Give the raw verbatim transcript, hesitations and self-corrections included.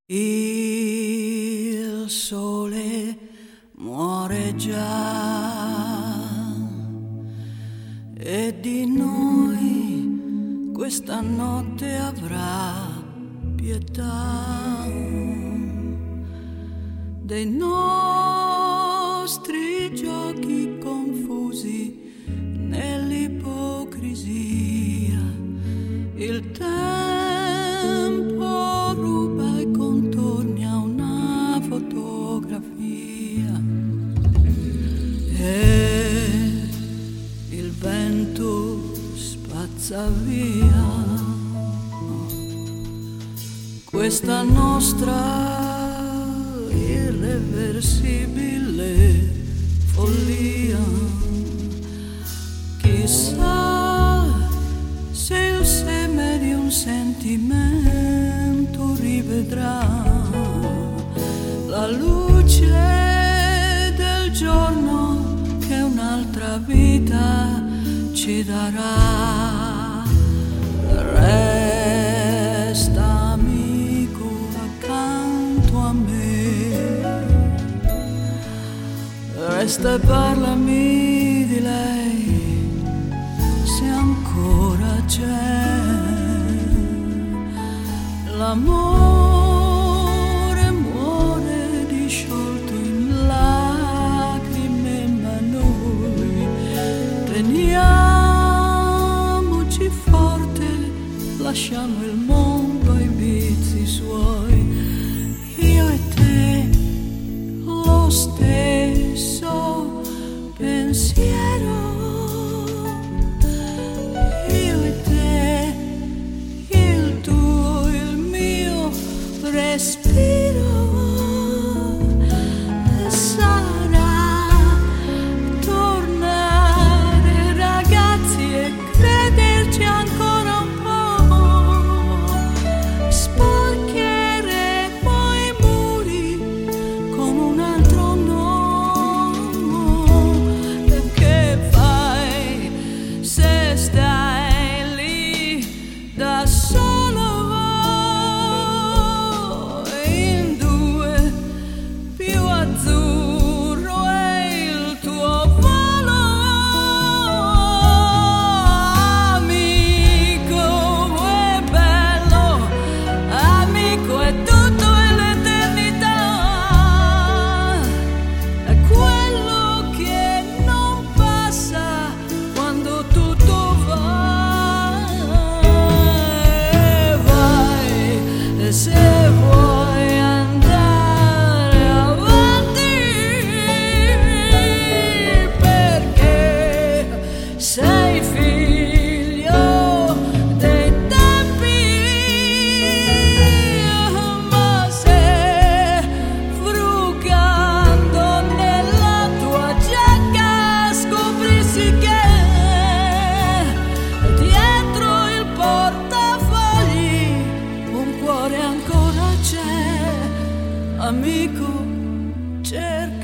Il sole muore già e di noi questa notte avrà pietà, dei nostri giochi confusi nell'ipocrisia. Il tempo ruba i contorni a una fotografia e il vento spazza via questa nostra irreversibile follia. Chissà se il seme di un sentimento rivedrà la luce del giorno che un'altra vita ci darà. Resta amico accanto a me, resta e parlami di lei se ancora c'è. L'amore muore disciolto in lacrime, ma noi teniamoci forte, lasciamo il mondo ai vizi suoi. Io e te lo stesso pensiero, respiro, e sarà tornare ragazzi e crederci ancora un po'. Sporcheremo i muri con un altro no. E che fai se stai lì da solo? Se vuoi andare avanti, perché sei figlio dei tempi, ma se frugando nella tua giacca scoprissi che dietro il portafogli un cuore ancora c'è, amico, cerca